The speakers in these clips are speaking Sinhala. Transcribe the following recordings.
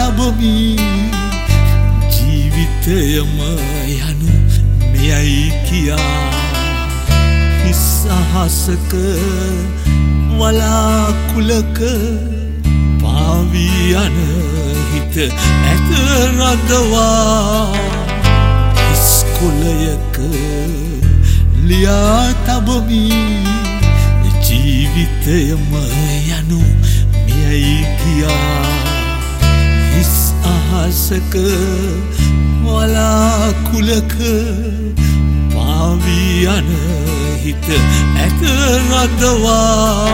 තබමි ජීවිතයම යනු මෙයයි කියා හිස් අහසක වලාකුලක පාවී යන හිත ඇත රඳවා හිස් කොළයක ලියා තබමි ජීවිතයම යනු මෙයයි කියා හිස් අහසක වලාකුලක පාවී යන හිත ඇත රඳවා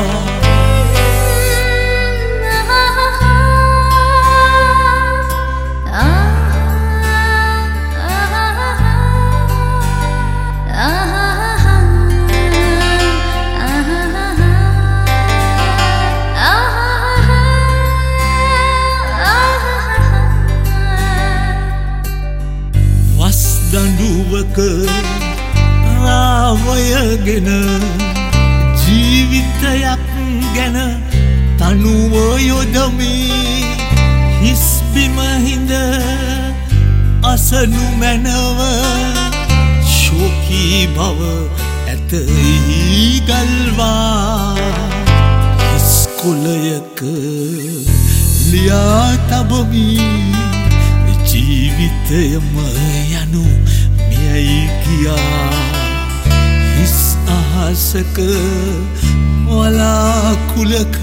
දඬුවක රාවයගෙන ජීවිතයක් ගැන තනුව යොදමි හිස් බිම හිඳ අසනු මැනව ශෝකී බව ඇත ගල්වා හිස් කොළයක ලියා තබමි ජීවිතයම යනු මෙයයි කියා හිස් අහසක වලාකුලක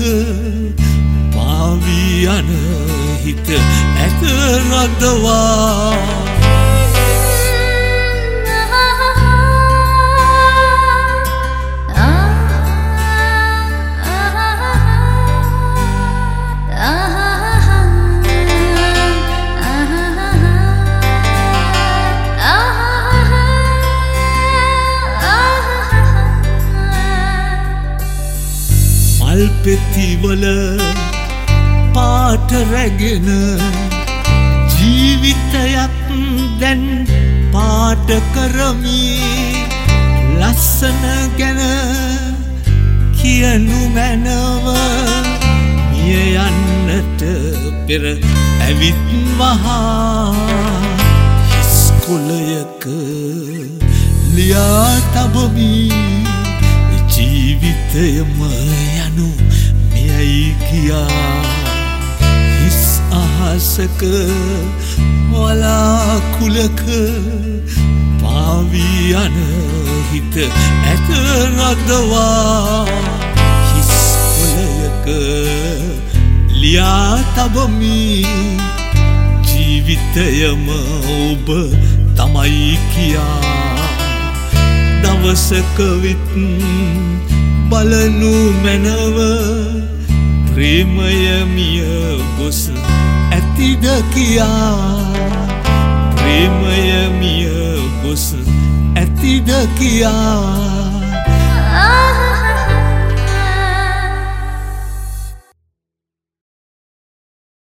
පාවී යන හිත ඇත රඳවා පෙතිවල පාට රැගෙන ජීවිතයක් දැන් පාට කරමි ලස්සන ගැන කියනු මැනව මිය යන්නට පෙර ඇවිත් වහා හිස් කොළයක ලියා තබමි ජීවිතයම යනු මෙයයි කියා හිස් අහසක වලාකුලක පාවී යන හිත ඇත රඳවා හිස් කොළයක ලියා තබමි ජීවිතයම ඔබ තමයි කියා දවසක විත් බලනු මැනව ප්‍රේමය මිය ගොස් ඇතිද කියා ප්‍රේමය මිය ගොස් ඇතිද කියා